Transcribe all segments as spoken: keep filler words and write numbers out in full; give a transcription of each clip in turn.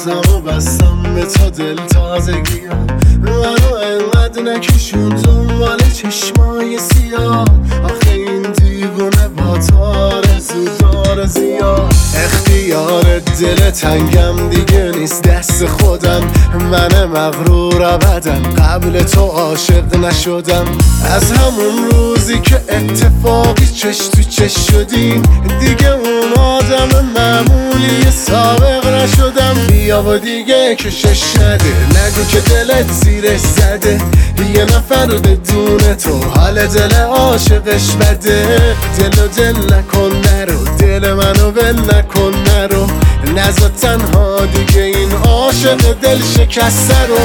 بستم و بستم به تا دل تازگیم منو انقدر نکشون دنبال چشمای سیاه آخه این دیوونه با تارزو داره زیاد اختیار دل تنگم دیگه نیست دست خودم من مغرور ابدم قبل تو عاشق نشدم از همون روزی که اتفاقی چش تو چش شدیم دیگه اون آدم معمولی سابق نشدم بیا و دیگه کشش نده نگو که دلت زیرش زده یه نفر بدون تو حال دل عاشقش بده دل و دل نکن نرو دل منو ول نکن نرو نزا تنها دیگه این عاشق دل شکسته رو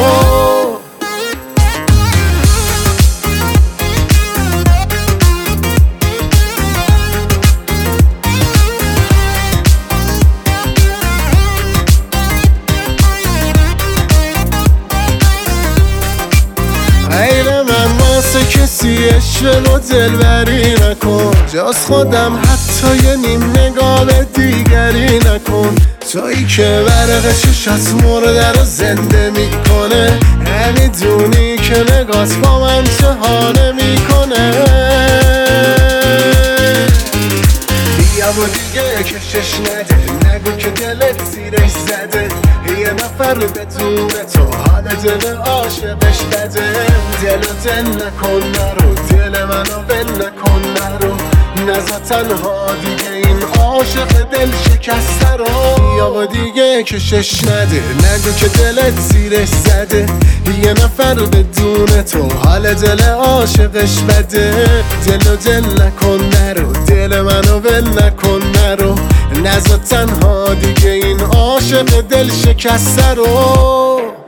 غیر من واسه کسی عشق و دلبری نکن جز خودم حتی یه نیم نگاه به دیگری نکن تویی که برق چشات مرده رو زنده میکنه نمیدونی که نگاهت با من چه حاله میکنه بیا و دیگه کشش نده نگو که دلت زیرش زده یه نفر بدون تو حال دل عاشقش بده دل و دل نکن نرو دل منو ول نکن نرو نزا تنها دیگه این عاشق دل شکسته رو بیا و دیگه کشش نده نگو که دلت زیرش زده یه نفر بدون تو حال دل عاشقش بده دل و دل نکن نرو دل منو ول نکن نرو نزا تنها دیگه این عاشق دل شکسته رو